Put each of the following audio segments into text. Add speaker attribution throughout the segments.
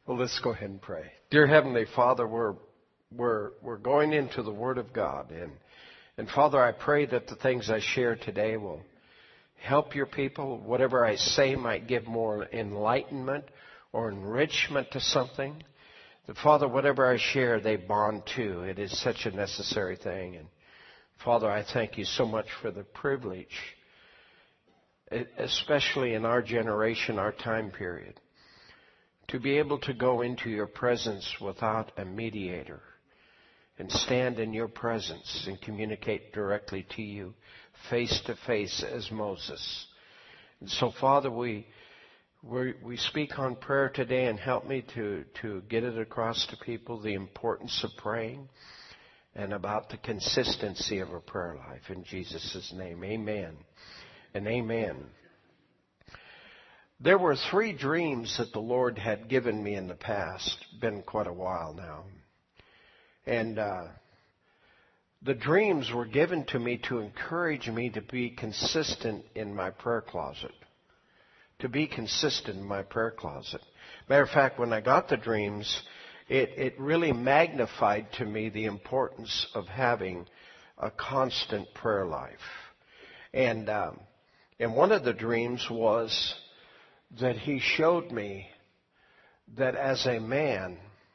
Speaker 1: Well, let's go ahead and pray. Dear Heavenly Father, we're going into the Word of God. And Father, I pray that the things I share today will help your people. Whatever I say might give more enlightenment or enrichment to something. That, Father, whatever I share, they bond to. It is such a necessary thing. And Father, I thank you so much for the privilege, especially in our generation, our time period, to be able to go into your presence without a mediator and stand in your presence and communicate directly to you face to face as Moses. And so, Father, we speak on prayer today, and help me to get it across to people the importance of praying and about the consistency of a prayer life. In Jesus' name, amen and amen. There were 3 dreams that the Lord had given me in the past. Been quite a while now. And the dreams were given to me to encourage me to be consistent in my prayer closet. To be consistent in my prayer closet. Matter of fact, when I got the dreams, it really magnified to me the importance of having a constant prayer life. And one of the dreams was that he showed me that as a man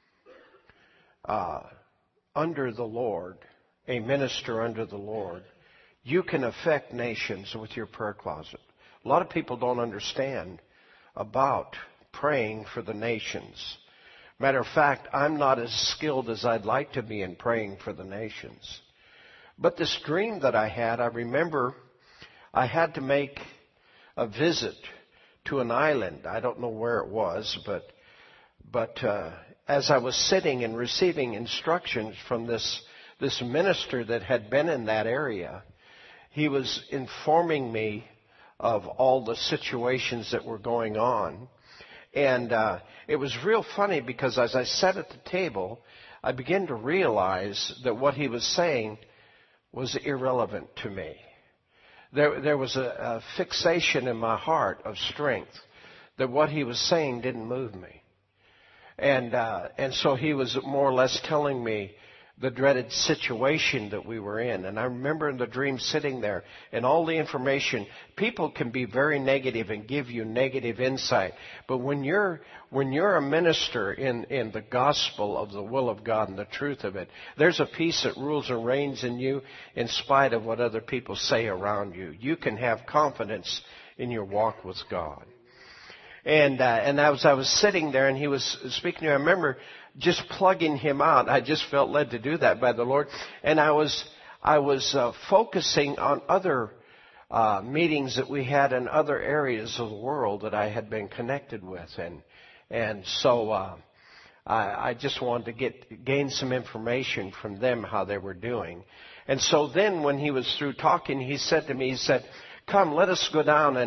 Speaker 1: under the Lord, a minister under the Lord, you can affect nations with your prayer closet. A lot of people don't understand about praying for the nations. Matter of fact, I'm not as skilled as I'd like to be in praying for the nations. But this dream that I had, I remember I had to make a visit to an island. I don't know where it was, but as I was sitting and receiving instructions from this minister that had been in that area, he was informing me of all the situations that were going on. And it was real funny because as I sat at the table, I began to realize that what he was saying was irrelevant to me. There was a fixation in my heart of strength that what he was saying didn't move me. And so he was more or less telling me the dreaded situation that we were in. And I remember in the dream sitting there and all the information. People can be very negative and give you negative insight. But when you're a minister in the gospel of the will of God and the truth of it, there's a peace that rules and reigns in you in spite of what other people say around you. You can have confidence in your walk with God. And as I was sitting there and he was speaking to me, I remember just plugging him out. I just felt led to do that by the Lord. And I was focusing on other meetings that we had in other areas of the world that I had been connected with. And so I just wanted to gain some information from them how they were doing. And so then when he was through talking, he said to me, "Come, let us go down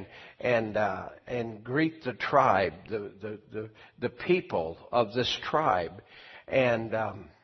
Speaker 1: and greet the tribe, the people of this tribe, and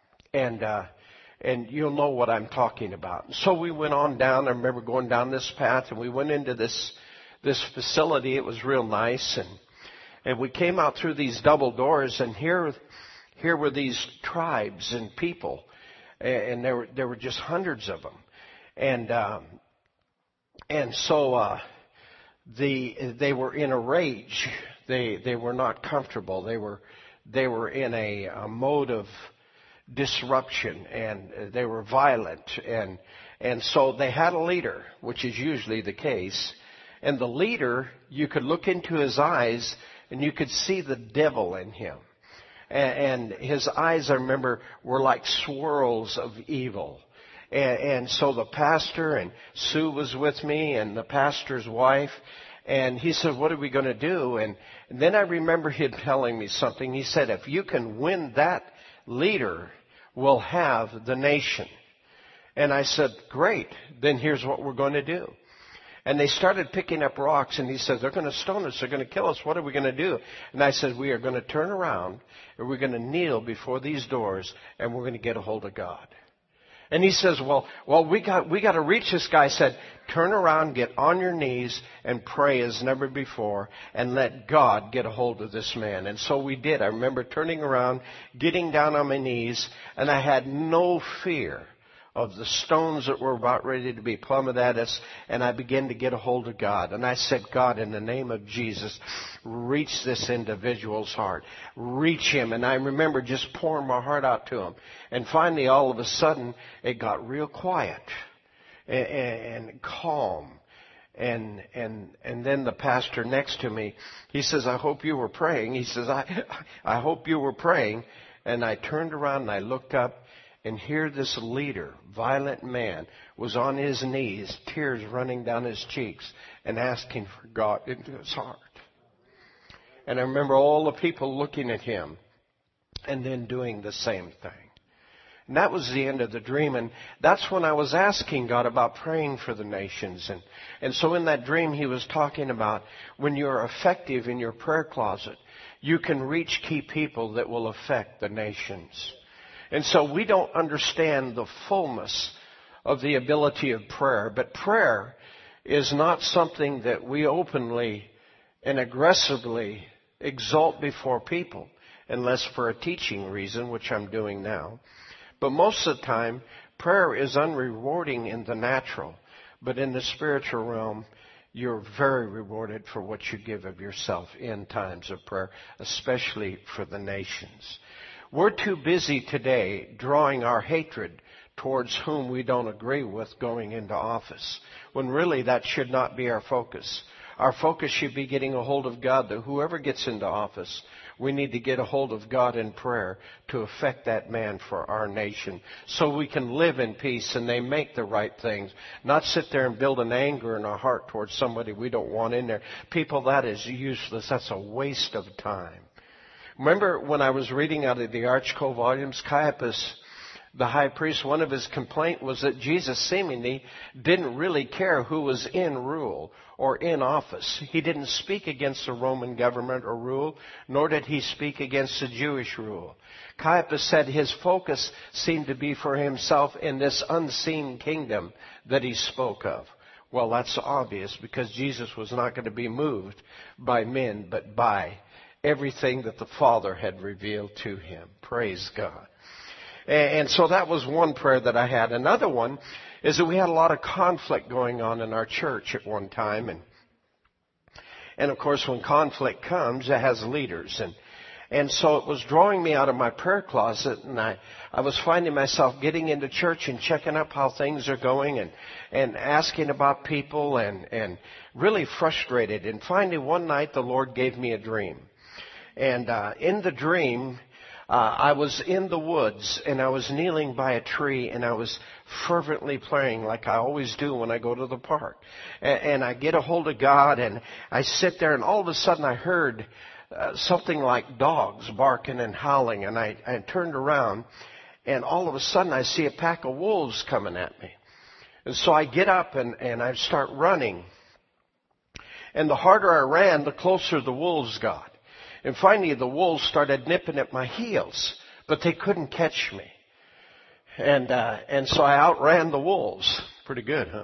Speaker 1: you'll know what I'm talking about." So we went on down. I remember going down this path, and we went into this facility. It was real nice, and we came out through these double doors, and here were these tribes and people, and there were just hundreds of them, and so they were in a rage. They were not comfortable. They were in a mode of disruption, and they were violent, and so they had a leader, which is usually the case. And the leader, you could look into his eyes and you could see the devil in him. And his eyes, I remember, were like swirls of evil. And so the pastor, and Sue was with me, and the pastor's wife, and he said, "What are we going to do?" And then I remember him telling me something. He said, "If you can win that leader, we'll have the nation." And I said, "Great, then here's what we're going to do." And they started picking up rocks, and he said, "They're going to stone us, they're going to kill us, what are we going to do?" And I said, "We are going to turn around, and we're going to kneel before these doors, and we're going to get a hold of God." And he says, well, we got to reach this guy. I said, turn around, get on your knees, and pray as never before, and let God get a hold of this man. And so we did. I remember turning around, getting down on my knees, and I had no fear of the stones that were about ready to be plummeted at us, and I began to get a hold of God. And I said, God, in the name of Jesus, reach this individual's heart. Reach him. And I remember just pouring my heart out to him. And finally, all of a sudden, it got real quiet and calm. And then the pastor next to me, he says, I hope you were praying. He says, I hope you were praying. And I turned around and I looked up, and here this leader, violent man, was on his knees, tears running down his cheeks, and asking for God into his heart. And I remember all the people looking at him and then doing the same thing. And that was the end of the dream. And that's when I was asking God about praying for the nations. And so in that dream, he was talking about when you're effective in your prayer closet, you can reach key people that will affect the nations. And so we don't understand the fullness of the ability of prayer. But prayer is not something that we openly and aggressively exalt before people, unless for a teaching reason, which I'm doing now. But most of the time, prayer is unrewarding in the natural. But in the spiritual realm, you're very rewarded for what you give of yourself in times of prayer, especially for the nations. We're too busy today drawing our hatred towards whom we don't agree with going into office, when really that should not be our focus. Our focus should be getting a hold of God, that whoever gets into office, we need to get a hold of God in prayer to affect that man for our nation, so we can live in peace and they make the right things, not sit there and build an anger in our heart towards somebody we don't want in there. People, that is useless. That's a waste of time. Remember when I was reading out of the Archko volumes, Caiaphas, the high priest, one of his complaints was that Jesus seemingly didn't really care who was in rule or in office. He didn't speak against the Roman government or rule, nor did he speak against the Jewish rule. Caiaphas said his focus seemed to be for himself in this unseen kingdom that he spoke of. Well, that's obvious, because Jesus was not going to be moved by men, but by everything that the Father had revealed to him. Praise God. And so that was one prayer that I had. Another one is that we had a lot of conflict going on in our church at one time. And of course, when conflict comes, it has leaders. And so it was drawing me out of my prayer closet, and I was finding myself getting into church and checking up how things are going and asking about people and really frustrated. And finally, one night, the Lord gave me a dream. And in the dream, I was in the woods, and I was kneeling by a tree, and I was fervently praying like I always do when I go to the park. And I get a hold of God, and I sit there, and all of a sudden I heard something like dogs barking and howling, and I turned around, and all of a sudden I see a pack of wolves coming at me. And so I get up, and I start running. And the harder I ran, the closer the wolves got. And finally, the wolves started nipping at my heels, but they couldn't catch me. And so I outran the wolves. Pretty good, huh?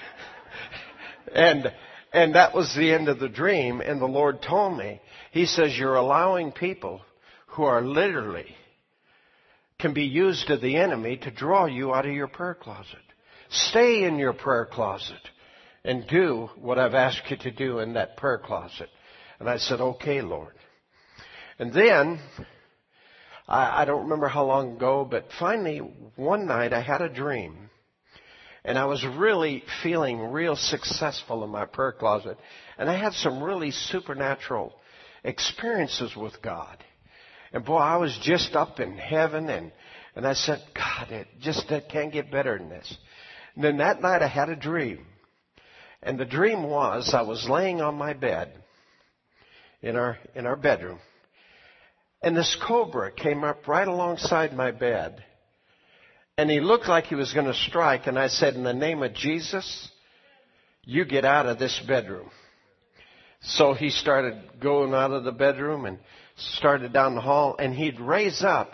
Speaker 1: And that was the end of the dream. And the Lord told me, He says, you're allowing people who are literally can be used of the enemy to draw you out of your prayer closet. Stay in your prayer closet and do what I've asked you to do in that prayer closet. And I said, okay, Lord. And then, I don't remember how long ago, but finally, one night I had a dream. And I was really feeling real successful in my prayer closet. And I had some really supernatural experiences with God. And boy, I was just up in heaven. And I said, God, it can't get better than this. And then that night I had a dream. And the dream was I was laying on my bed in our bedroom. And this cobra came up right alongside my bed. And he looked like he was going to strike. And I said, in the name of Jesus, you get out of this bedroom. So he started going out of the bedroom and started down the hall. And he'd raise up.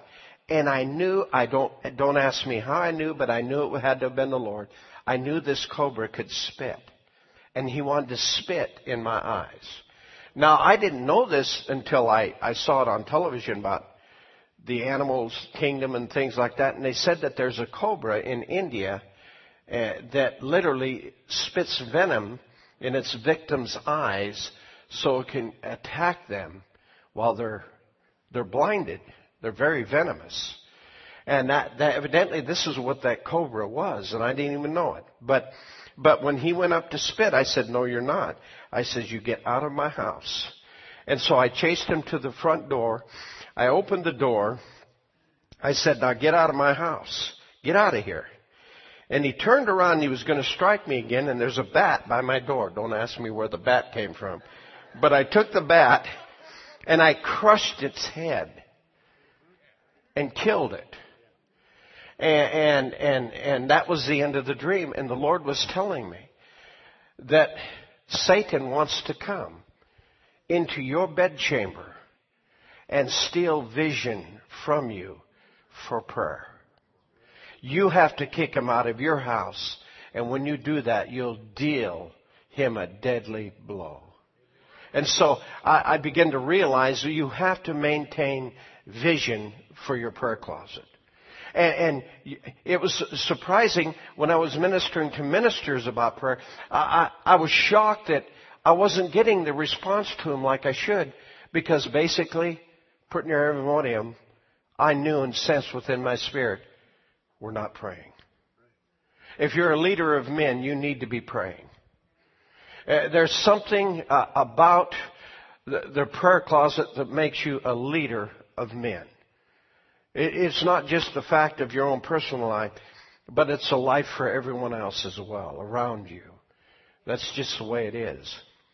Speaker 1: And I knew, don't ask me how I knew, but I knew it had to have been the Lord. I knew this cobra could spit. And he wanted to spit in my eyes. Now, I didn't know this until I saw it on television about the animals kingdom and things like that. And they said that there's a cobra in India that literally spits venom in its victim's eyes so it can attack them while they're blinded. They're very venomous. And that evidently this is what that cobra was, and I didn't even know it. But when he went up to spit, I said, "No, you're not." I said, "You get out of my house." And so I chased him to the front door. I opened the door. I said, "Now get out of my house. Get out of here." And he turned around and he was going to strike me again, and there's a bat by my door. Don't ask me where the bat came from. But I took the bat and I crushed its head and killed it. And that was the end of the dream. And the Lord was telling me that Satan wants to come into your bedchamber and steal vision from you for prayer. You have to kick him out of your house. And when you do that, you'll deal him a deadly blow. And so I began to realize that you have to maintain vision for your prayer closet. And it was surprising when I was ministering to ministers about prayer. I was shocked that I wasn't getting the response to them like I should, because basically, pretty near every one of them, I knew and sensed within my spirit, we're not praying. If you're a leader of men, you need to be praying. There's something about the prayer closet that makes you a leader of men. It's not just the fact of your own personal life, but it's a life for everyone else as well around you. That's just the way it is.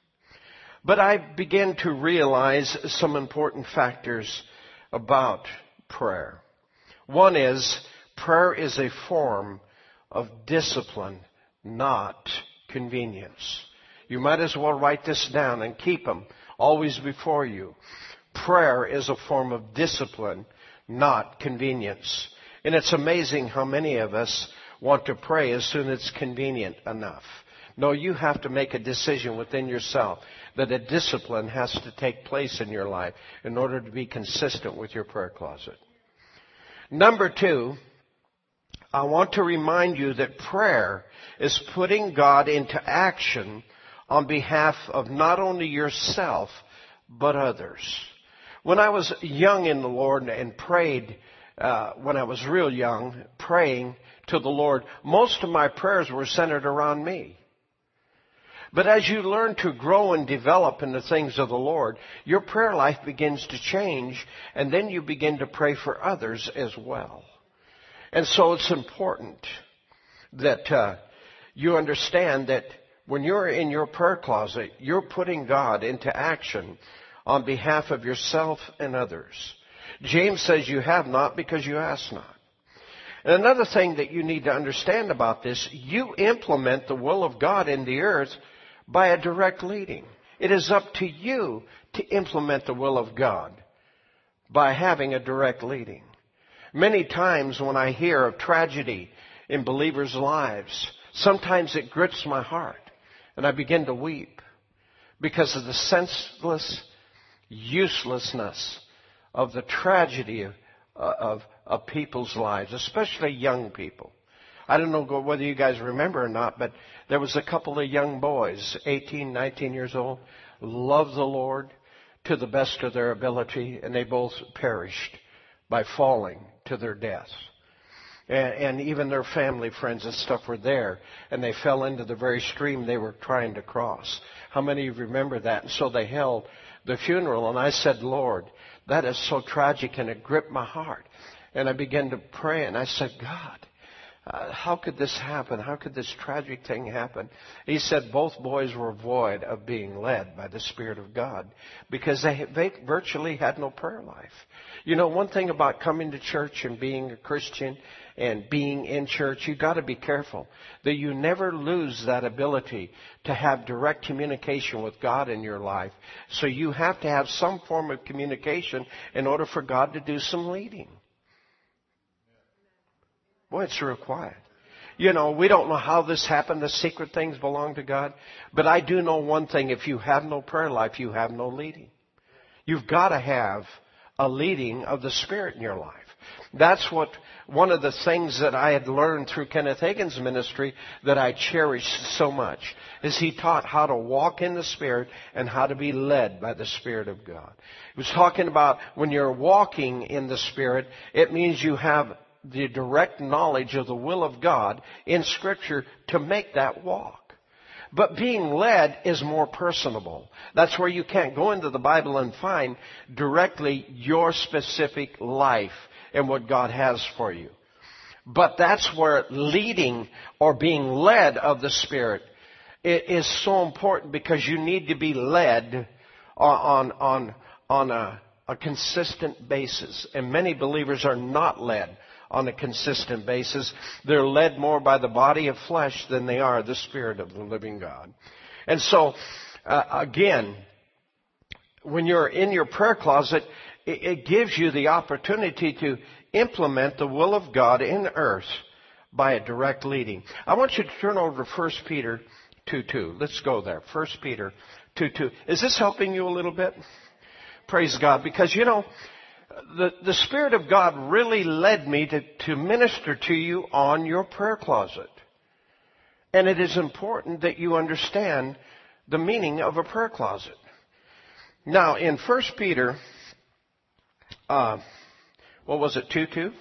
Speaker 1: But I began to realize some important factors about prayer. One is, prayer is a form of discipline, not convenience. You might as well write this down and keep them always before you. Prayer is a form of discipline, not convenience. And it's amazing how many of us want to pray as soon as it's convenient enough. No, you have to make a decision within yourself that a discipline has to take place in your life in order to be consistent with your prayer closet. Number 2, I want to remind you that prayer is putting God into action on behalf of not only yourself, but others. When I was young in the Lord and prayed, when I was real young, praying to the Lord, most of my prayers were centered around me. But as you learn to grow and develop in the things of the Lord, your prayer life begins to change, and then you begin to pray for others as well. And so it's important that you understand that when you're in your prayer closet, you're putting God into action on behalf of yourself and others. James says you have not because you ask not. And another thing that you need to understand about this, you implement the will of God in the earth by a direct leading. It is up to you to implement the will of God by having a direct leading. Many times when I hear of tragedy in believers' lives, sometimes it grits my heart and I begin to weep because of the senseless uselessness of the tragedy of people's lives, especially young people. I don't know whether you guys remember or not, but there was a couple of young boys, 18, 19 years old, loved the Lord to the best of their ability, and they both perished by falling to their death. And even their family, friends and stuff were there, and they fell into the very stream they were trying to cross. How many of you remember that? And so they held the funeral, and I said, Lord, that is so tragic, and it gripped my heart. And I began to pray, and I said, God, how could this happen? How could this tragic thing happen? He said both boys were void of being led by the Spirit of God because they virtually had no prayer life. You know, one thing about coming to church and being a Christian and being in church, you've got to be careful that you never lose that ability to have direct communication with God in your life. So you have to have some form of communication in order for God to do some leading. Boy, it's real quiet. You know, we don't know how this happened. The secret things belong to God. But I do know one thing. If you have no prayer life, you have no leading. You've got to have a leading of the Spirit in your life. That's what one of the things that I had learned through Kenneth Hagin's ministry that I cherish so much is he taught how to walk in the Spirit and how to be led by the Spirit of God. He was talking about when you're walking in the Spirit, it means you have the direct knowledge of the will of God in Scripture to make that walk. But being led is more personable. That's where you can't go into the Bible and find directly your specific life and what God has for you. But that's where leading or being led of the Spirit is so important, because you need to be led on a consistent basis. And many believers are not led on a consistent basis. They're led more by the body of flesh than they are the Spirit of the living God. And so, again, when you're in your prayer closet, it gives you the opportunity to implement the will of God in earth by a direct leading. I want you to turn over to 1 Peter 2:2. Let's go there. 1 Peter 2:2. Is this helping you a little bit? Praise God. Because, you know, the Spirit of God really led me to minister to you on your prayer closet. And it is important that you understand the meaning of a prayer closet. Now, in 1 Peter, what was it, 2:2?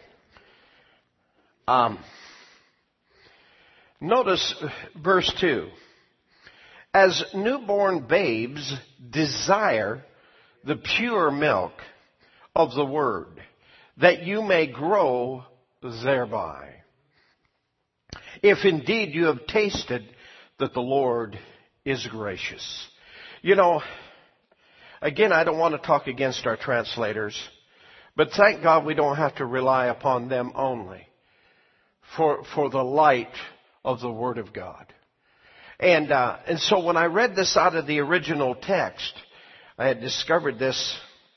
Speaker 1: Notice verse 2. As newborn babes desire the pure milk of the Word, that you may grow thereby. If indeed you have tasted that the Lord is gracious. You know, again, I don't want to talk against our translators, but thank God we don't have to rely upon them only for the light of the Word of God. And so when I read this out of the original text, I had discovered this.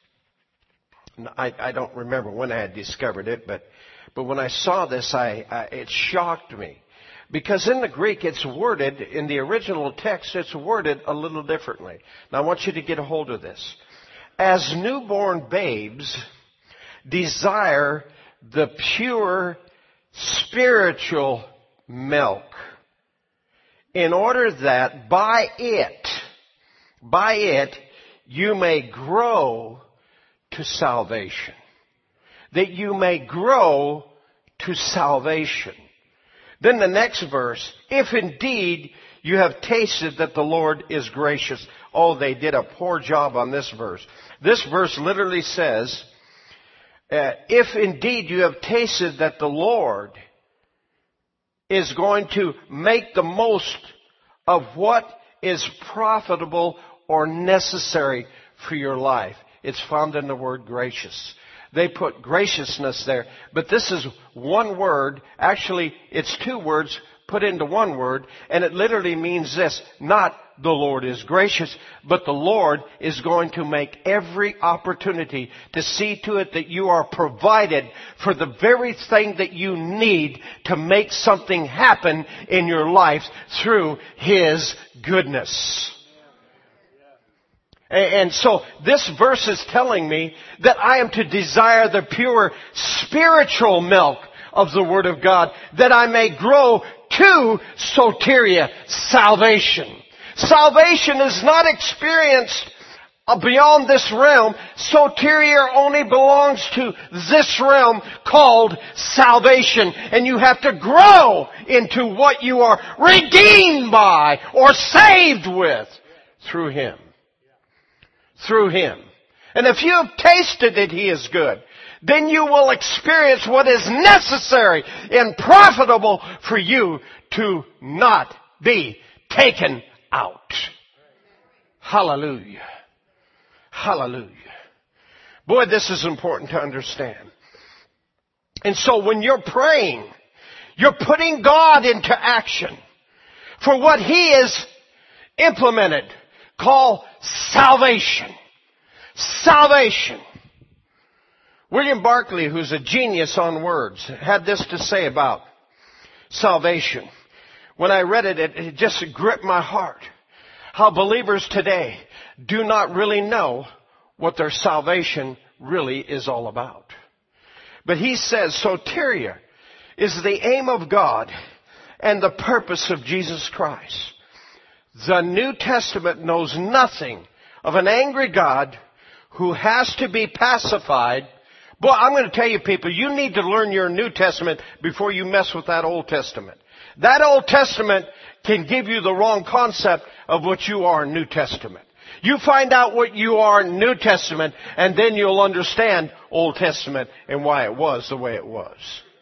Speaker 1: I don't remember when I had discovered it, but when I saw this, it shocked me. Because in the Greek, it's worded, in the original text, it's worded a little differently. Now I want you to get a hold of this. As newborn babes desire the pure spiritual milk, in order that by it, you may grow to salvation. That you may grow to salvation. Then the next verse, if indeed you have tasted that the Lord is gracious. Oh, they did a poor job on this verse. This verse literally says, if indeed you have tasted that the Lord is going to make the most of what is profitable or necessary for your life. It's found in the word gracious. They put graciousness there, but this is one word. Actually, it's two words put into one word, and it literally means this: not the Lord is gracious, but the Lord is going to make every opportunity to see to it that you are provided for the very thing that you need to make something happen in your life through His goodness. And so this verse is telling me that I am to desire the pure spiritual milk of the Word of God, that I may grow to soteria, salvation. Salvation is not experienced beyond this realm. Soteria only belongs to this realm called salvation. And you have to grow into what you are redeemed by or saved with through Him. Through Him. And if you have tasted that He is good, then you will experience what is necessary and profitable for you to not be taken out. Hallelujah. Hallelujah. Boy, this is important to understand. And so when you're praying, you're putting God into action for what He has implemented, called salvation. Salvation. William Barclay, who's a genius on words, had this to say about salvation. When I read it, it just gripped my heart. How believers today do not really know what their salvation really is all about. But he says soteria is the aim of God and the purpose of Jesus Christ. The New Testament knows nothing of an angry God who has to be pacified. Boy, I'm going to tell you people, you need to learn your New Testament before you mess with that Old Testament. That Old Testament can give you the wrong concept of what you are in New Testament. You find out what you are in New Testament, and then you'll understand Old Testament and why it was the way it was.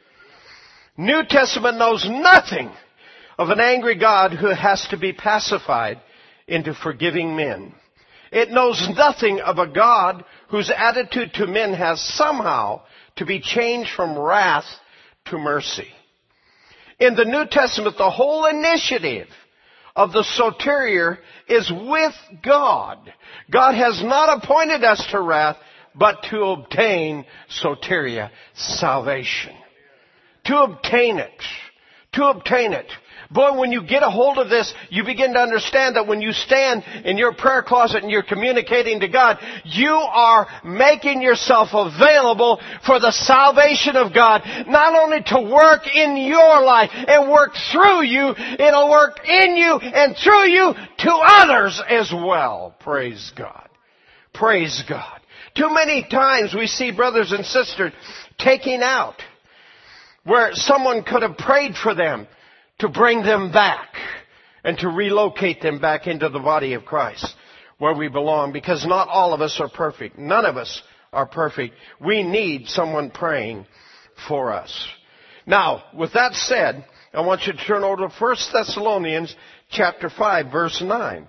Speaker 1: New Testament knows nothing of an angry God who has to be pacified into forgiving men. It knows nothing of a God whose attitude to men has somehow to be changed from wrath to mercy. In the New Testament, the whole initiative of the soteria is with God. God has not appointed us to wrath, but to obtain soteria, salvation. To obtain it. To obtain it. Boy, when you get a hold of this, you begin to understand that when you stand in your prayer closet and you're communicating to God, you are making yourself available for the salvation of God, not only to work in your life and work through you, it'll work in you and through you to others as well. Praise God. Praise God. Too many times we see brothers and sisters taking out where someone could have prayed for them to bring them back and to relocate them back into the body of Christ where we belong, because not all of us are perfect. None of us are perfect. We need someone praying for us. Now, with that said, I want you to turn over to 1 Thessalonians chapter 5, verse 9.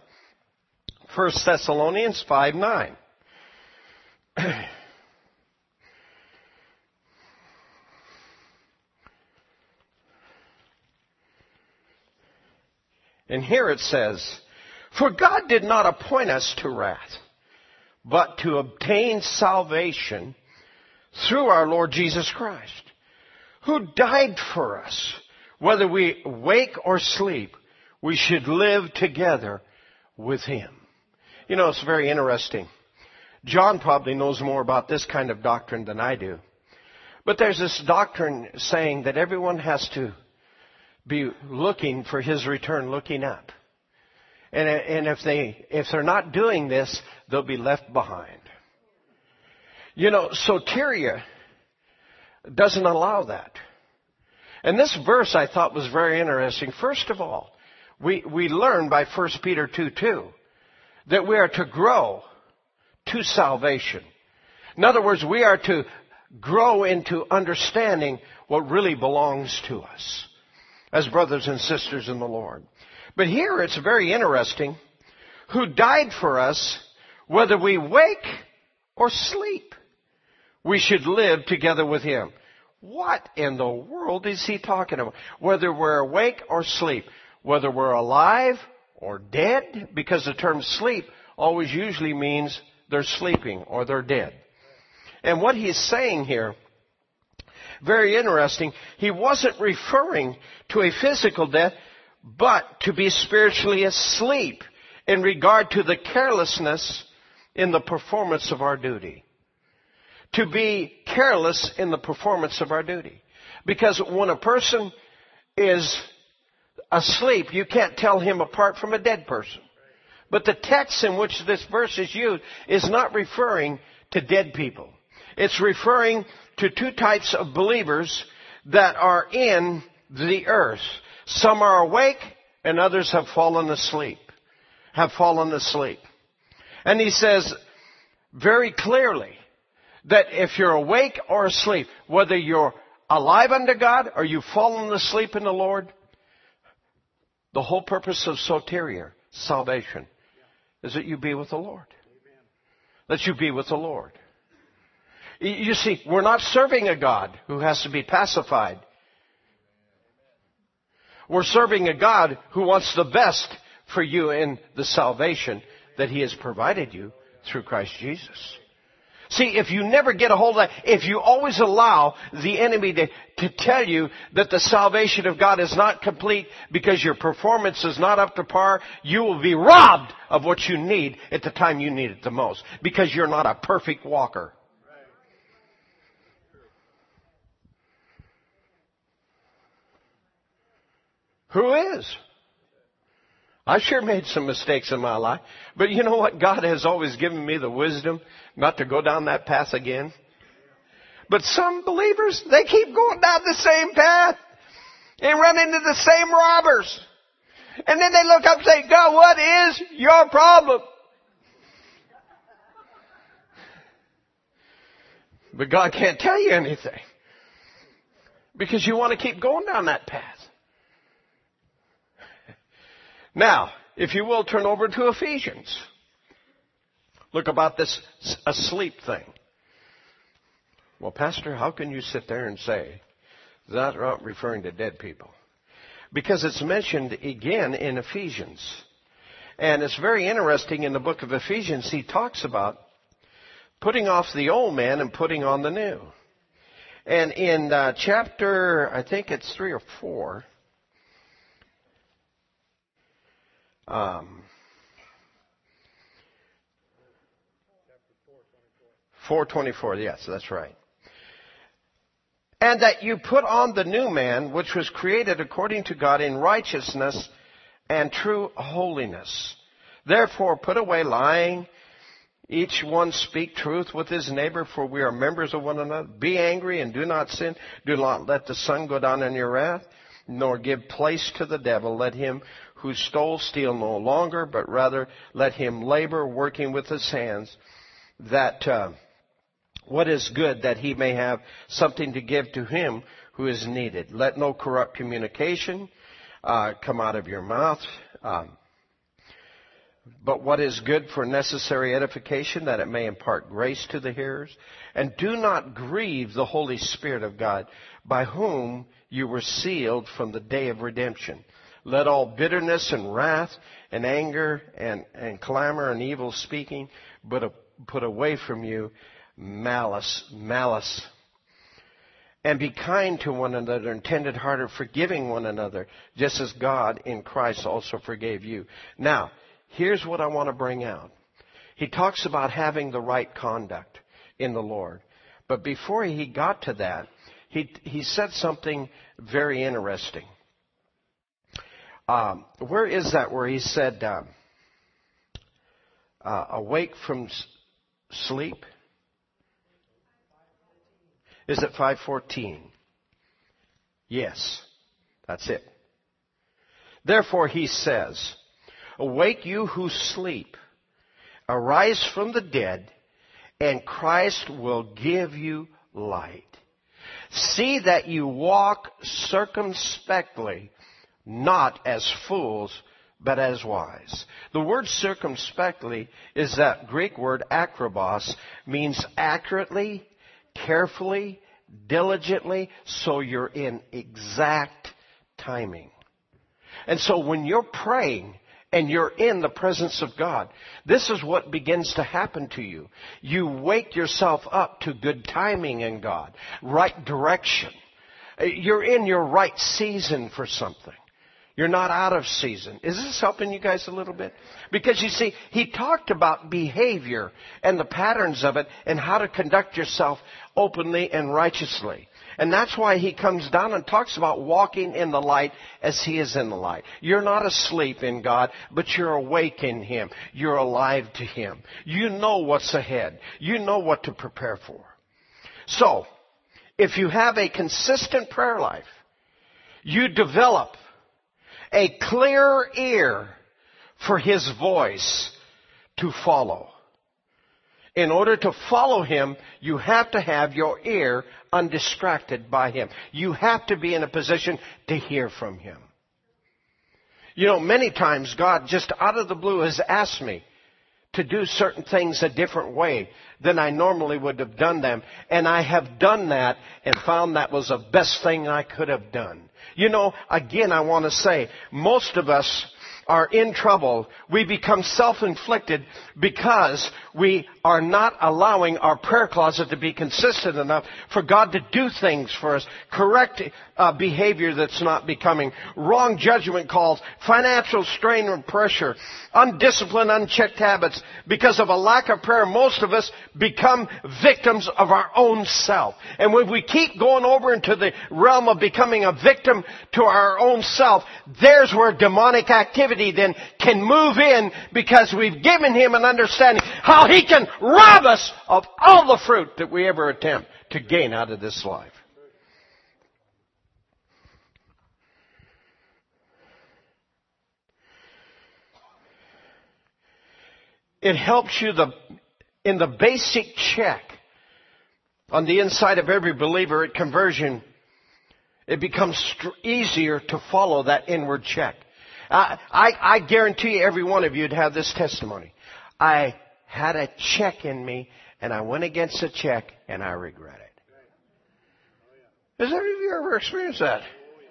Speaker 1: 1 Thessalonians 5:9. And here it says, "For God did not appoint us to wrath, but to obtain salvation through our Lord Jesus Christ, who died for us. Whether we wake or sleep, we should live together with Him." You know, it's very interesting. John probably knows more about this kind of doctrine than I do. But there's this doctrine saying that everyone has to be looking for His return, looking up. And if they're not doing this, they'll be left behind. You know, soteria doesn't allow that. And this verse I thought was very interesting. First of all, we learn by 1 Peter 2:2 that we are to grow to salvation. In other words, we are to grow into understanding what really belongs to us as brothers and sisters in the Lord. But here it's very interesting. Who died for us, whether we wake or sleep, we should live together with Him. What in the world is he talking about? Whether we're awake or sleep, whether we're alive or dead, because the term sleep always usually means they're sleeping or they're dead. And what he's saying here, very interesting, he wasn't referring to a physical death, but to be spiritually asleep in regard to the carelessness in the performance of our duty. To be careless in the performance of our duty. Because when a person is asleep, you can't tell him apart from a dead person. But the text in which this verse is used is not referring to dead people. It's referring to two types of believers that are in the earth. Some are awake and others have fallen asleep. And he says very clearly that if you're awake or asleep, whether you're alive unto God or you've fallen asleep in the Lord, the whole purpose of soteria, salvation, is that you be with the Lord. That you be with the Lord. You see, we're not serving a God who has to be pacified. We're serving a God who wants the best for you in the salvation that He has provided you through Christ Jesus. See, if you never get a hold of that, if you always allow the enemy to tell you that the salvation of God is not complete because your performance is not up to par, you will be robbed of what you need at the time you need it the most because you're not a perfect walker. Who is? I sure made some mistakes in my life. But you know what? God has always given me the wisdom not to go down that path again. But some believers, they keep going down the same path and run into the same robbers. And then they look up and say, God, what is your problem? But God can't tell you anything because you want to keep going down that path. Now, if you will, turn over to Ephesians. Look about this asleep thing. Well, Pastor, how can you sit there and say that's not referring to dead people? Because it's mentioned again in Ephesians. And it's very interesting in the book of Ephesians, he talks about putting off the old man and putting on the new. And in chapter, I think it's 3 or 4, 4:24, yes, that's right. And that you put on the new man, which was created according to God in righteousness and true holiness. Therefore, put away lying. Each one speak truth with his neighbor, for we are members of one another. Be angry and do not sin. Do not let the sun go down in your wrath, nor give place to the devil. Let him who stole steal no longer, but rather let him labor, working with his hands, that what is good, that he may have something to give to him who is needed. Let no corrupt communication come out of your mouth, but what is good for necessary edification, that it may impart grace to the hearers. And do not grieve the Holy Spirit of God, by whom you were sealed from the day of redemption. Let all bitterness and wrath and anger and clamor and evil speaking put away from you malice. And be kind to one another and tender-hearted, forgiving one another, just as God in Christ also forgave you. Now, here's what I want to bring out. He talks about having the right conduct in the Lord. But before he got to that, he said something very interesting. Where is that where he said, awake from sleep? Is it 5:14? Yes, that's it. Therefore he says, awake you who sleep, arise from the dead, and Christ will give you light. See that you walk circumspectly, not as fools, but as wise. The word circumspectly is that Greek word akrobos, means accurately, carefully, diligently, so you're in exact timing. And so when you're praying and you're in the presence of God, this is what begins to happen to you. You wake yourself up to good timing in God, right direction. You're in your right season for something. You're not out of season. Is this helping you guys a little bit? Because you see, he talked about behavior and the patterns of it and how to conduct yourself openly and righteously. And that's why he comes down and talks about walking in the light as he is in the light. You're not asleep in God, but you're awake in him. You're alive to him. You know what's ahead. You know what to prepare for. So, if you have a consistent prayer life, you develop a clear ear for his voice to follow. In order to follow him, you have to have your ear undistracted by him. You have to be in a position to hear from him. You know, many times God just out of the blue has asked me to do certain things a different way than I normally would have done them. And I have done that and found that was the best thing I could have done. You know, again, I want to say, most of us are in trouble, we become self-inflicted because we are not allowing our prayer closet to be consistent enough for God to do things for us. Correct behavior that's not becoming. Wrong judgment calls. Financial strain and pressure. Undisciplined, unchecked habits. Because of a lack of prayer, most of us become victims of our own self. And when we keep going over into the realm of becoming a victim to our own self, there's where demonic activity then can move in, because we've given him an understanding how he can rob us of all the fruit that we ever attempt to gain out of this life. It helps you in the basic check on the inside of every believer at conversion. It becomes easier to follow that inward check. I guarantee you, every one of you would have this testimony. I had a check in me, and I went against a check, and I regret it. Has any of you ever experienced that?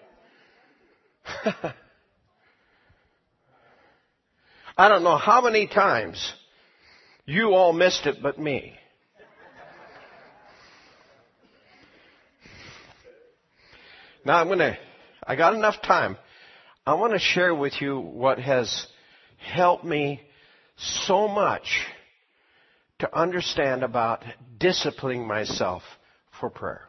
Speaker 1: I don't know how many times you all missed it but me. Now I got enough time. I want to share with you what has helped me so much to understand about disciplining myself for prayer.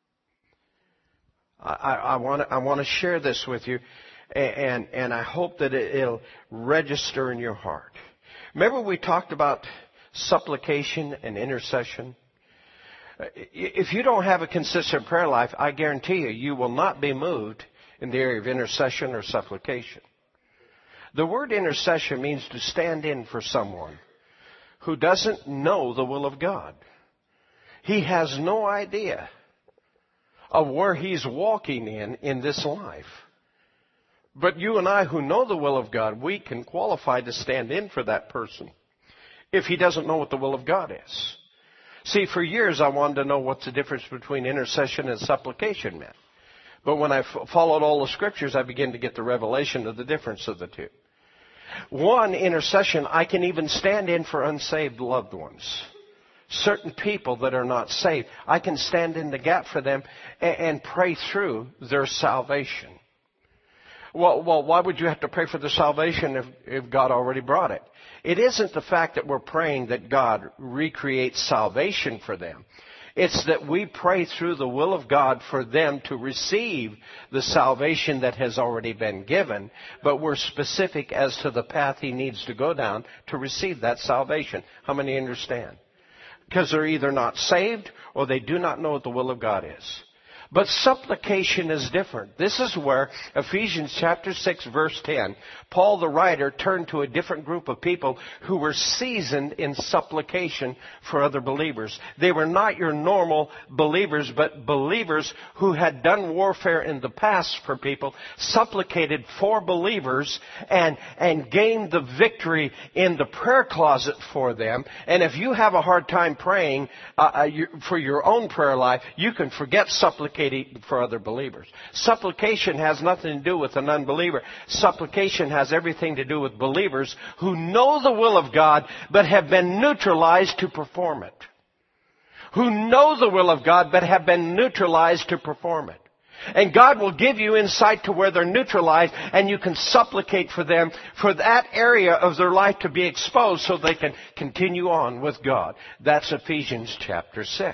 Speaker 1: I want to share this with you, and I hope that it'll register in your heart. Remember we talked about supplication and intercession? If you don't have a consistent prayer life, I guarantee you, you will not be moved in the area of intercession or supplication. The word intercession means to stand in for someone who doesn't know the will of God. He has no idea of where he's walking in this life. But you and I who know the will of God, we can qualify to stand in for that person if he doesn't know what the will of God is. See, for years I wanted to know what's the difference between intercession and supplication meant. But when I followed all the scriptures, I began to get the revelation of the difference of the two. One, intercession, I can even stand in for unsaved loved ones. Certain people that are not saved, I can stand in the gap for them and pray through their salvation. Well, why would you have to pray for their salvation if God already brought it? It isn't the fact that we're praying that God recreates salvation for them. It's that we pray through the will of God for them to receive the salvation that has already been given, but we're specific as to the path he needs to go down to receive that salvation. How many understand? Because they're either not saved or they do not know what the will of God is. But supplication is different. This is where Ephesians chapter 6 verse 10, Paul the writer turned to a different group of people who were seasoned in supplication for other believers. They were not your normal believers, but believers who had done warfare in the past for people, supplicated for believers, and gained the victory in the prayer closet for them. And if you have a hard time praying for your own prayer life, you can forget supplication for other believers. Supplication has nothing to do with an unbeliever. Supplication has everything to do with believers who know the will of God but have been neutralized to perform it. Who know the will of God but have been neutralized to perform it. And God will give you insight to where they're neutralized, and you can supplicate for them for that area of their life to be exposed so they can continue on with God. That's Ephesians chapter 6.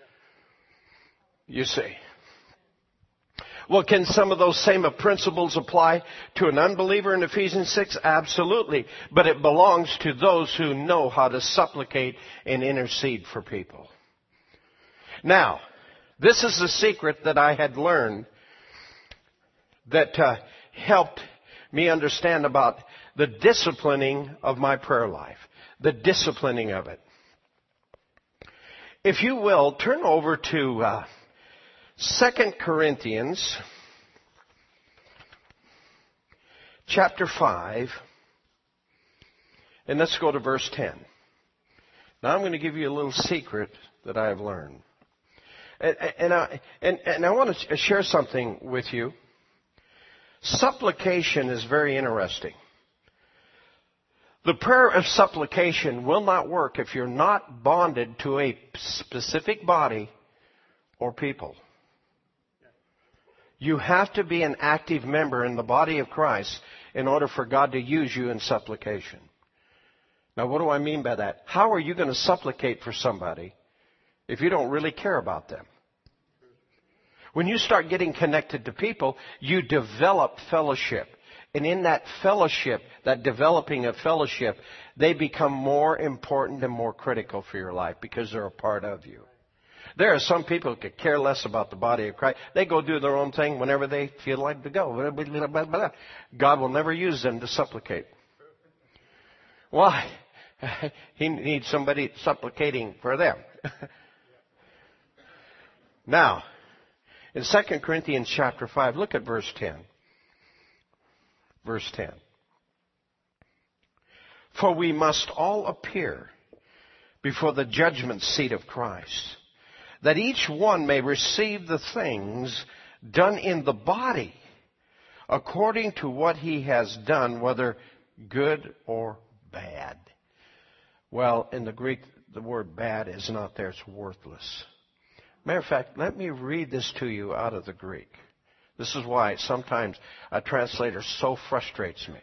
Speaker 1: You see. Well, can some of those same principles apply to an unbeliever in Ephesians 6? Absolutely. But it belongs to those who know how to supplicate and intercede for people. Now, this is the secret that I had learned that helped me understand about the disciplining of my prayer life. The disciplining of it. If you will, turn over to 2 Corinthians chapter 5, and let's go to verse 10. Now I'm going to give you a little secret that I have learned. And I want to share something with you. Supplication is very interesting. The prayer of supplication will not work if you're not bonded to a specific body or people. You have to be an active member in the body of Christ in order for God to use you in supplication. Now, what do I mean by that? How are you going to supplicate for somebody if you don't really care about them? When you start getting connected to people, you develop fellowship. And in that fellowship, that developing of fellowship, they become more important and more critical for your life because they're a part of you. There are some people who could care less about the body of Christ. They go do their own thing whenever they feel like to go. God will never use them to supplicate. Why? He needs somebody supplicating for them. Now, in 2 Corinthians chapter 5, look at verse 10. Verse 10. For we must all appear before the judgment seat of Christ, that each one may receive the things done in the body according to what he has done, whether good or bad. Well, in the Greek, the word bad is not there. It's worthless. Matter of fact, let me read this to you out of the Greek. This is why sometimes a translator so frustrates me.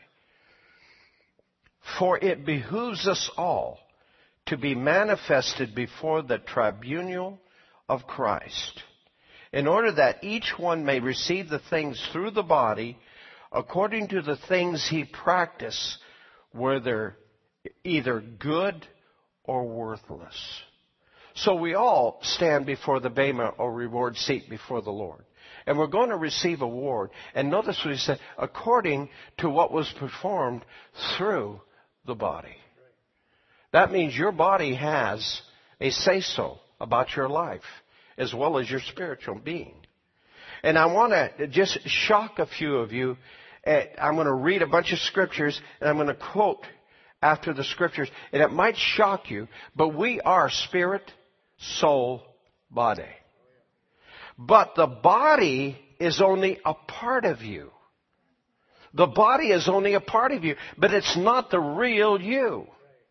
Speaker 1: For it behooves us all to be manifested before the tribunal of Christ, in order that each one may receive the things through the body according to the things he practiced, whether either good or worthless. So we all stand before the Bema or reward seat before the Lord. And we're going to receive a reward. And notice what he said, according to what was performed through the body. That means your body has a say-so about your life, as well as your spiritual being. And I want to just shock a few of you. I'm going to read a bunch of scriptures, and I'm going to quote after the scriptures. And it might shock you, but we are spirit, soul, body. But the body is only a part of you. The body is only a part of you, but it's not the real you.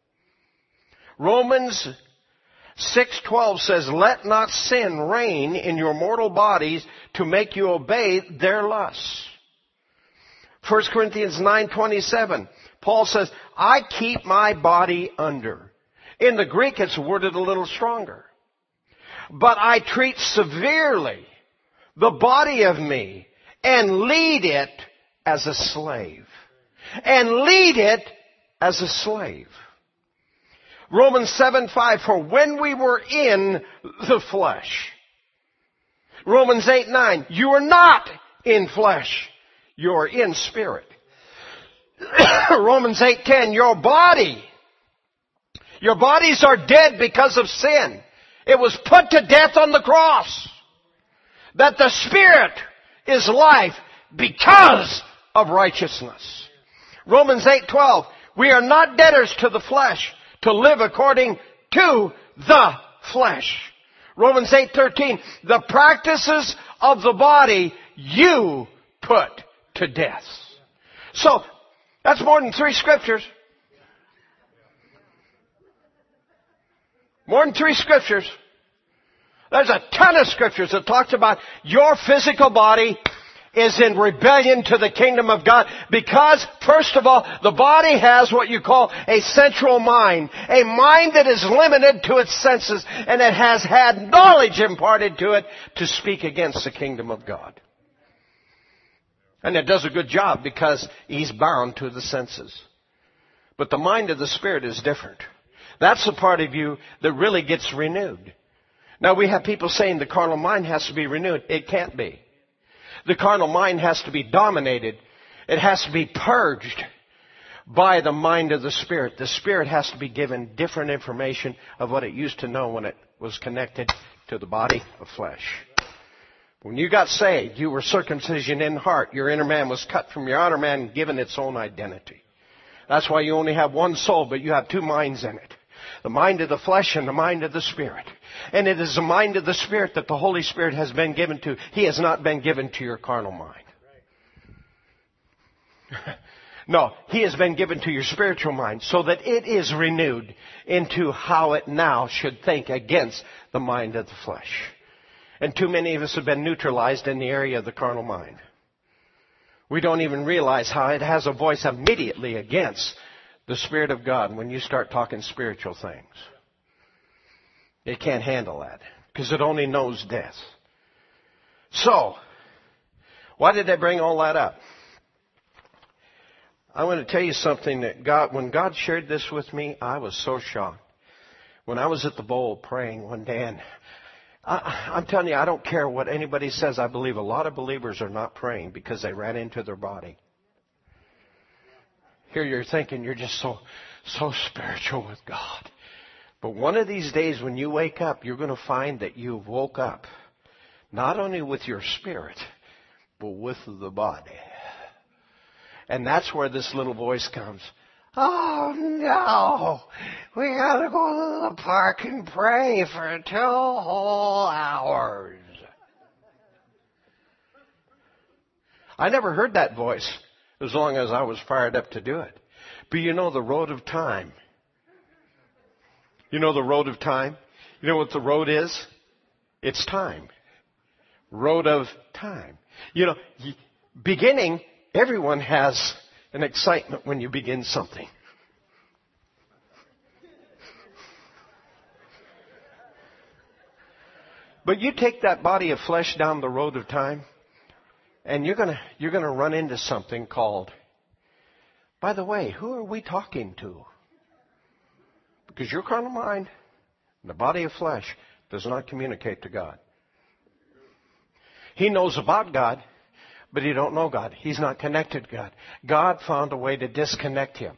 Speaker 1: Romans 6:12 says, let not sin reign in your mortal bodies to make you obey their lusts. 1 Corinthians 9:27, Paul says, I keep my body under. In the Greek, it's worded a little stronger. But I treat severely the body of me and lead it as a slave. And lead it as a slave. Romans 7:5, for when we were in the flesh. Romans 8:9, you are not in flesh, you are in spirit. Romans 8:10, your bodies are dead because of sin. It was put to death on the cross. That the spirit is life because of righteousness. Romans 8:12, we are not debtors to the flesh to live according to the flesh. Romans 8:13, the practices of the body you put to death. So, that's more than 3 scriptures. More than 3 scriptures. There's a ton of scriptures that talks about your physical body is in rebellion to the kingdom of God because, first of all, the body has what you call a central mind. A mind that is limited to its senses and it has had knowledge imparted to it to speak against the kingdom of God. And it does a good job because he's bound to the senses. But the mind of the Spirit is different. That's the part of you that really gets renewed. Now we have people saying the carnal mind has to be renewed. It can't be. The carnal mind has to be dominated. It has to be purged by the mind of the Spirit. The Spirit has to be given different information of what it used to know when it was connected to the body of flesh. When you got saved, you were circumcision in heart. Your inner man was cut from your outer man and given its own identity. That's why you only have one soul, but you have 2 minds in it. The mind of the flesh and the mind of the Spirit. And it is the mind of the Spirit that the Holy Spirit has been given to. He has not been given to your carnal mind. No, He has been given to your spiritual mind so that it is renewed into how it now should think against the mind of the flesh. And too many of us have been neutralized in the area of the carnal mind. We don't even realize how it has a voice immediately against the Spirit of God when you start talking spiritual things. It can't handle that because it only knows death. So, why did I bring all that up? I want to tell you something that when God shared this with me, I was so shocked. When I was at the bowl praying one day, and I'm telling you, I don't care what anybody says. I believe a lot of believers are not praying because they ran into their body. Here you're thinking you're just so spiritual with God. But one of these days when you wake up, you're going to find that you've woke up. Not only with your spirit, but with the body. And that's where this little voice comes. Oh no, we gotta go to the park and pray for 2 whole hours. I never heard that voice as long as I was fired up to do it. But you know the road of time. You know the road of time? You know what the road is? It's time. Road of time. You know, beginning, everyone has an excitement when you begin something. But you take that body of flesh down the road of time, and you're gonna run into something called, by the way, who are we talking to? Because your carnal mind, the body of flesh, does not communicate to God. He knows about God, but he don't know God. He's not connected to God. God found a way to disconnect him.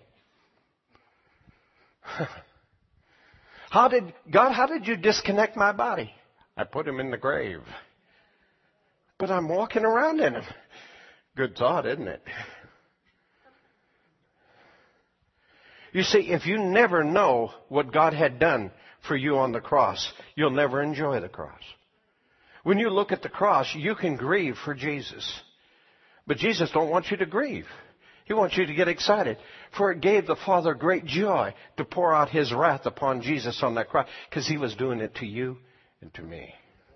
Speaker 1: How did you disconnect my body? I put him in the grave. But I'm walking around in him. Good thought, isn't it? You see, if you never know what God had done for you on the cross, you'll never enjoy the cross. When you look at the cross, you can grieve for Jesus. But Jesus don't want you to grieve. He wants you to get excited. For it gave the Father great joy to pour out His wrath upon Jesus on that cross, because He was doing it to you and to me.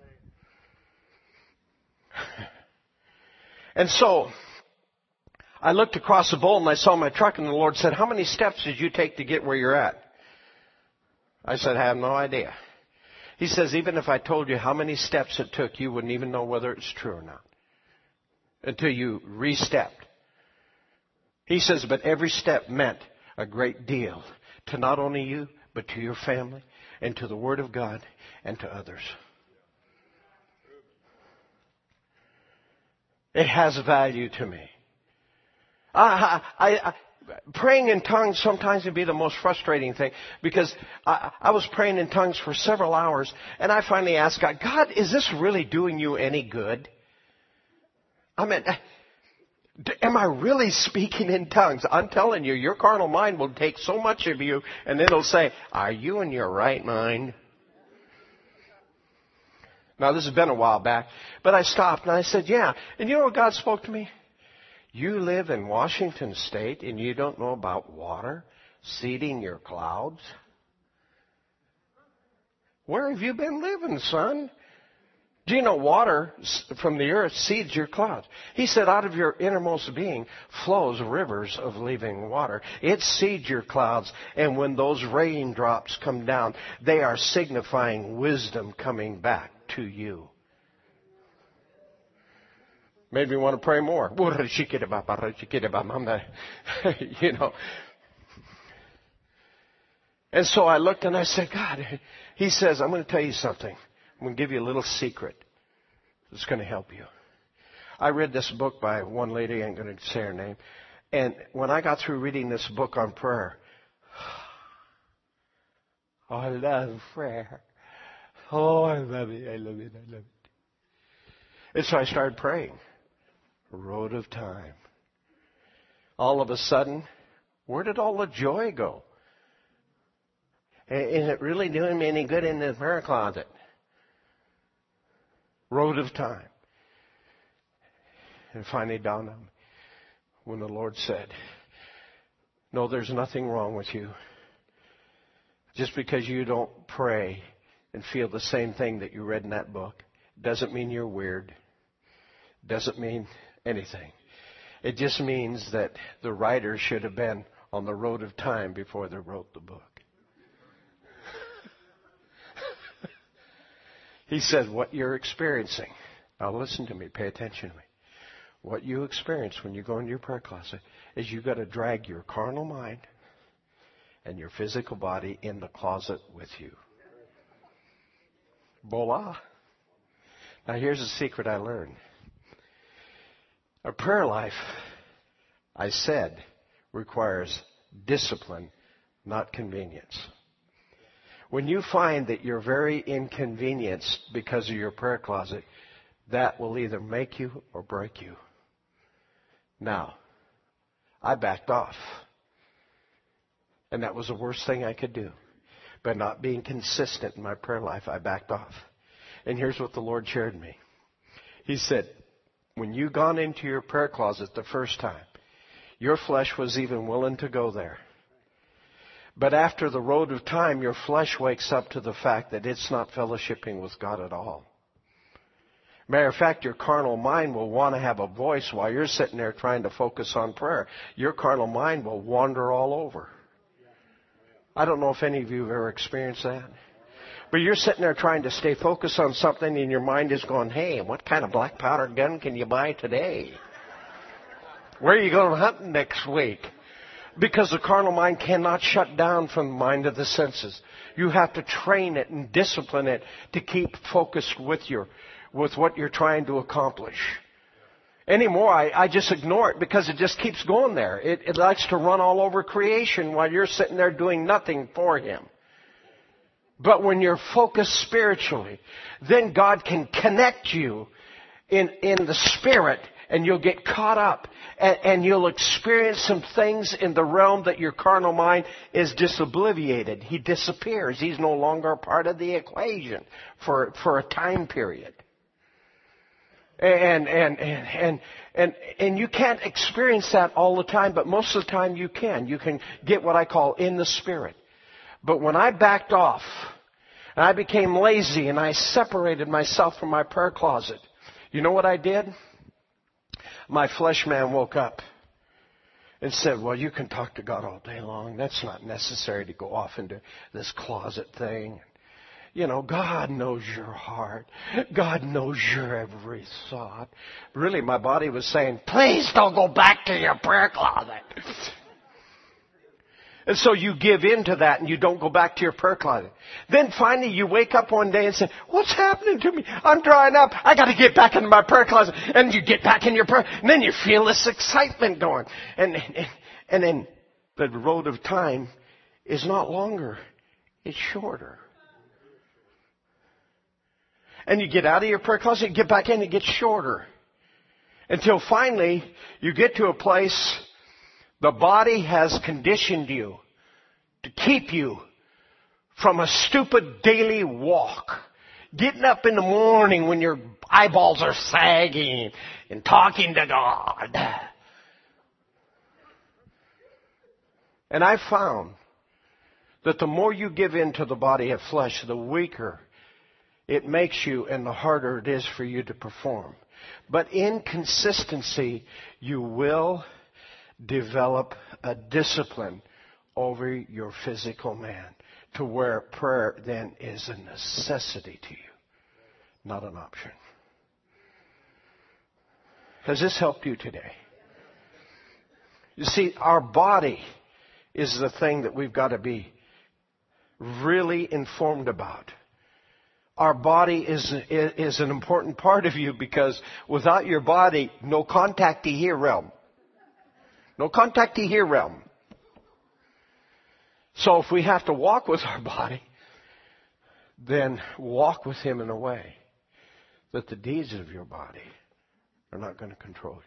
Speaker 1: And so, I looked across the bowl and I saw my truck, and the Lord said, how many steps did you take to get where you're at? I said, I have no idea. He says, even if I told you how many steps it took, you wouldn't even know whether it's true or not until you re-stepped. He says, but every step meant a great deal to not only you, but to your family and to the Word of God and to others. It has value to me. Praying in tongues sometimes can be the most frustrating thing, because I was praying in tongues for several hours, and I finally asked God, God, is this really doing you any good? I mean, am I really speaking in tongues? I'm telling you, your carnal mind will take so much of you, and it'll say, are you in your right mind? Now, this has been a while back, but I stopped and I said, yeah. And you know what God spoke to me? You live in Washington State and you don't know about water seeding your clouds? Where have you been living, son? Do you know water from the earth seeds your clouds? He said, out of your innermost being flows rivers of living water. It seeds your clouds, and when those raindrops come down, they are signifying wisdom coming back to you. Made me want to pray more. You know. And so I looked and I said, God, He says, I'm going to tell you something. I'm going to give you a little secret that's going to help you. I read this book by one lady, I ain't going to say her name. And when I got through reading this book on prayer, oh, I love prayer. Oh, I love it, I love it, I love it. And so I started praying. Road of time. All of a sudden, where did all the joy go? Is it really doing me any good in the prayer closet? Road of time. And finally dawned on me when the Lord said, No, there's nothing wrong with you. Just because you don't pray and feel the same thing that you read in that book doesn't mean you're weird. Doesn't mean anything. It just means that the writer should have been on the road of time before they wrote the book. He said, what you're experiencing. Now listen to me. Pay attention to me. What you experience when you go into your prayer closet is you've got to drag your carnal mind and your physical body in the closet with you. Voila. Now here's a secret I learned. A prayer life, I said, requires discipline, not convenience. When you find that you're very inconvenienced because of your prayer closet, that will either make you or break you. Now, I backed off. And that was the worst thing I could do. By not being consistent in my prayer life, I backed off. And here's what the Lord shared me. He said, when you gone into your prayer closet the first time, your flesh was even willing to go there. But after the road of time, your flesh wakes up to the fact that it's not fellowshipping with God at all. Matter of fact, your carnal mind will want to have a voice while you're sitting there trying to focus on prayer. Your carnal mind will wander all over. I don't know if any of you have ever experienced that. But you're sitting there trying to stay focused on something and your mind is going, hey, what kind of black powder gun can you buy today? Where are you going hunting next week? Because the carnal mind cannot shut down from the mind of the senses. You have to train it and discipline it to keep focused with what you're trying to accomplish. Anymore, I just ignore it because it just keeps going there. It likes to run all over creation while you're sitting there doing nothing for Him. But when you're focused spiritually, then God can connect you in the Spirit, and you'll get caught up, and you'll experience some things in the realm that your carnal mind is disobliviated. He disappears. He's no longer a part of the equation for a time period. And you can't experience that all the time, but most of the time you can. You can get what I call in the Spirit. But when I backed off, and I became lazy, and I separated myself from my prayer closet, you know what I did? My flesh man woke up and said, well, you can talk to God all day long. That's not necessary to go off into this closet thing. You know, God knows your heart. God knows your every thought. Really, my body was saying, please don't go back to your prayer closet. And so you give in to that and you don't go back to your prayer closet. Then finally you wake up one day and say, what's happening to me? I'm drying up. I got to get back into my prayer closet. And you get back in your prayer. And then you feel this excitement going. And then the road of time is not longer. It's shorter. And you get out of your prayer closet and get back in, it gets shorter. Until finally you get to a place. The body has conditioned you to keep you from a stupid daily walk. Getting up in the morning when your eyeballs are sagging and talking to God. And I found that the more you give in to the body of flesh, the weaker it makes you and the harder it is for you to perform. But in consistency, you will develop a discipline over your physical man to where prayer then is a necessity to you, not an option. Has this helped you today? You see, our body is the thing that we've got to be really informed about. Our body is an important part of you because without your body, no contact to here realm. No contact to here realm. So if we have to walk with our body, then walk with Him in a way that the deeds of your body are not going to control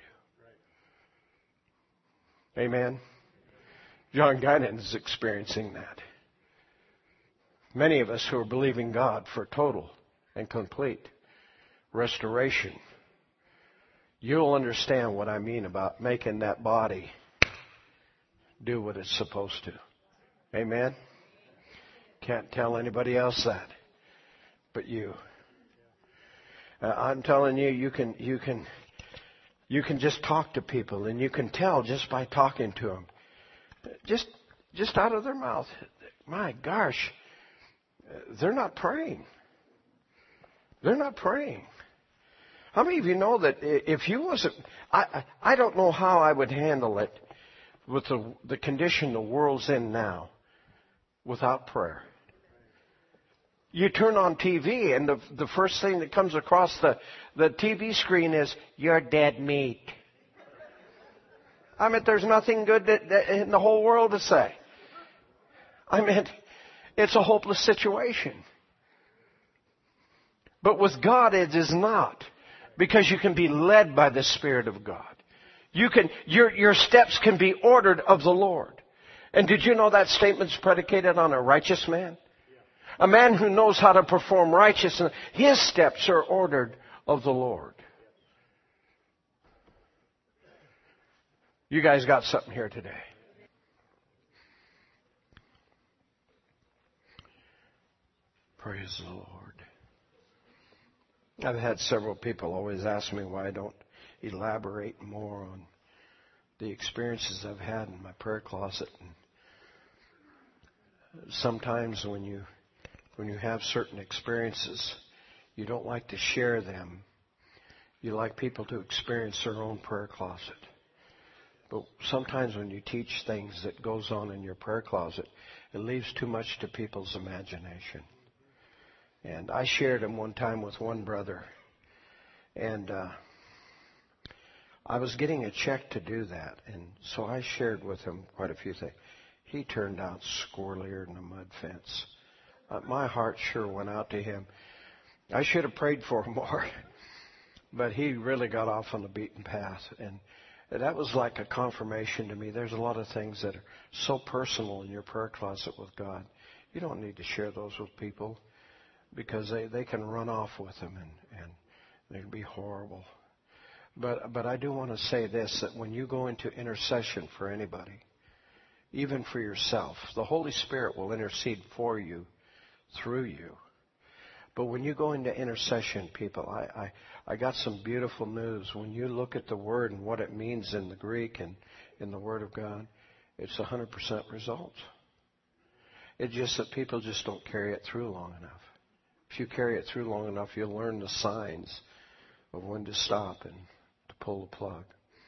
Speaker 1: you. Amen? John Guinan is experiencing that. Many of us who are believing God for total and complete restoration, you'll understand what I mean about making that body do what it's supposed to. Amen? Can't tell anybody else that but you. I'm telling you, you can just talk to people, and you can tell just by talking to them, just out of their mouth. My gosh, they're not praying. They're not praying. How many of you know that if you wasn't, I don't know how I would handle it with the condition the world's in now without prayer. You turn on TV, and the first thing that comes across the TV screen is, "You're dead meat." I mean, there's nothing good in the whole world to say. I mean, it's a hopeless situation. But with God, it is not. Because you can be led by the Spirit of God. Your steps can be ordered of the Lord. And did you know that statement's predicated on a righteous man? A man who knows how to perform righteousness, his steps are ordered of the Lord. You guys got something here today. Praise the Lord. I've had several people always ask me why I don't elaborate more on the experiences I've had in my prayer closet. And sometimes when you have certain experiences, you don't like to share them. You like people to experience their own prayer closet. But sometimes when you teach things that goes on in your prayer closet, it leaves too much to people's imagination. And I shared them one time with one brother. And I was getting a check to do that. And so I shared with him quite a few things. He turned out squirrelier than a mud fence. My heart sure went out to him. I should have prayed for him more. But he really got off on the beaten path. And that was like a confirmation to me. There's a lot of things that are so personal in your prayer closet with God. You don't need to share those with people because they can run off with them and they'd be horrible. But I do want to say this, that when you go into intercession for anybody, even for yourself, the Holy Spirit will intercede for you, through you. But when you go into intercession, people, I got some beautiful news. When you look at the word and what it means in the Greek and in the Word of God, it's 100% result. It's just that people just don't carry it through long enough. If you carry it through long enough, you'll learn the signs of when to stop and to pull the plug.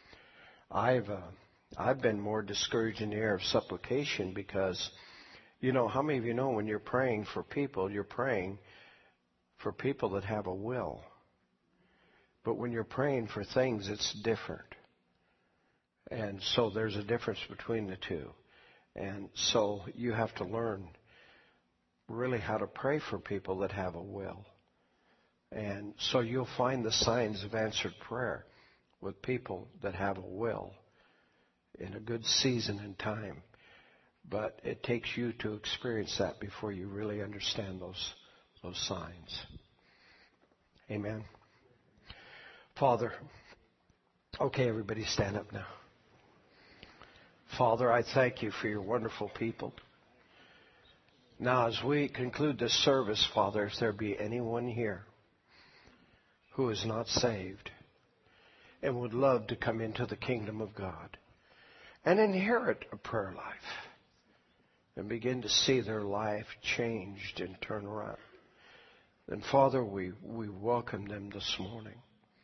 Speaker 1: I've been more discouraged in the area of supplication because, you know, how many of you know when you're praying for people, you're praying for people that have a will. But when you're praying for things, it's different. And so there's a difference between the two. And so you have to learn really how to pray for people that have a will. And so you'll find the signs of answered prayer with people that have a will in a good season and time. But it takes you to experience that before you really understand those signs. Amen. Father, okay, everybody stand up now. Father, I thank you for your wonderful people. Now, as we conclude this service, Father, if there be anyone here who is not saved and would love to come into the kingdom of God and inherit a prayer life and begin to see their life changed and turn around, then, Father, we welcome them this morning.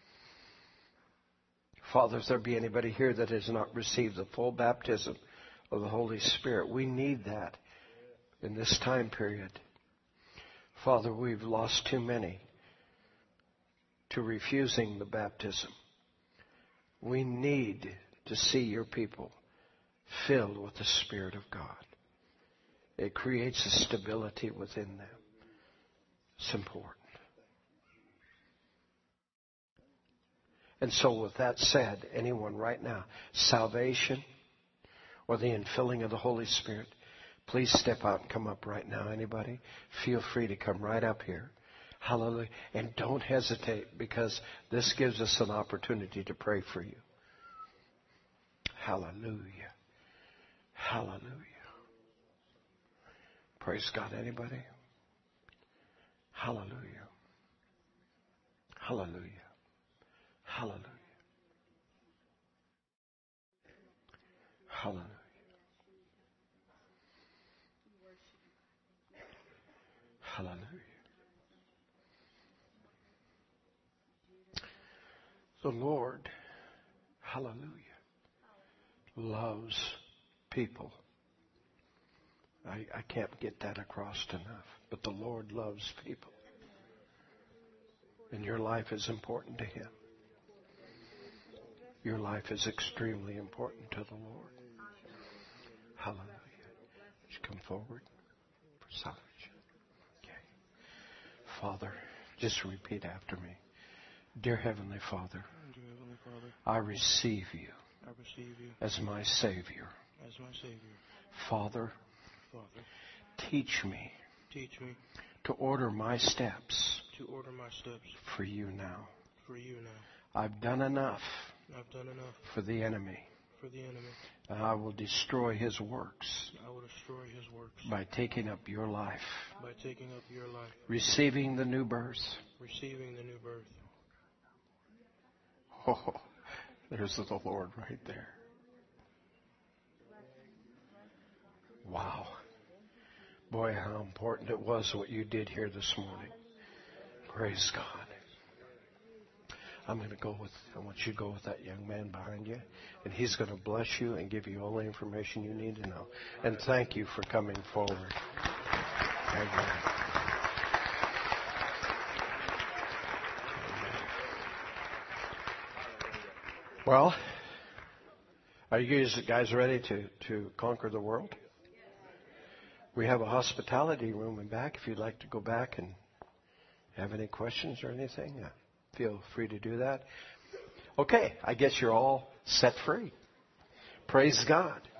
Speaker 1: Father, if there be anybody here that has not received the full baptism of the Holy Spirit, we need that in this time period. Father, we've lost too many to refusing the baptism. We need to see your people filled with the Spirit of God. It creates a stability within them. It's important. And so with that said, anyone right now, salvation or the infilling of the Holy Spirit, please step out and come up right now. Anybody? Feel free to come right up here. Hallelujah. And don't hesitate, because this gives us an opportunity to pray for you. Hallelujah. Hallelujah. Praise God. Anybody? Hallelujah. Hallelujah. Hallelujah. Hallelujah. Hallelujah. The Lord, hallelujah, loves people. I can't get that across enough. But the Lord loves people. And your life is important to Him. Your life is extremely important to the Lord. Hallelujah. Would you come forward for salvation? Okay. Father, just repeat after me. Dear Heavenly Father, I receive you as my Savior. Father, teach me to order my steps for you now. I've done enough for the enemy. And I will destroy his works by taking up your life, receiving the new birth. Oh, there's the Lord right there. Wow. Boy, how important it was what you did here this morning. Praise God. I want you to go with that young man behind you, and he's going to bless you and give you all the information you need to know. And thank you for coming forward. Amen. Well, are you guys ready to conquer the world? We have a hospitality room in back if you'd like to go back and have any questions or anything. Feel free to do that. Okay, I guess you're all set free. Praise God.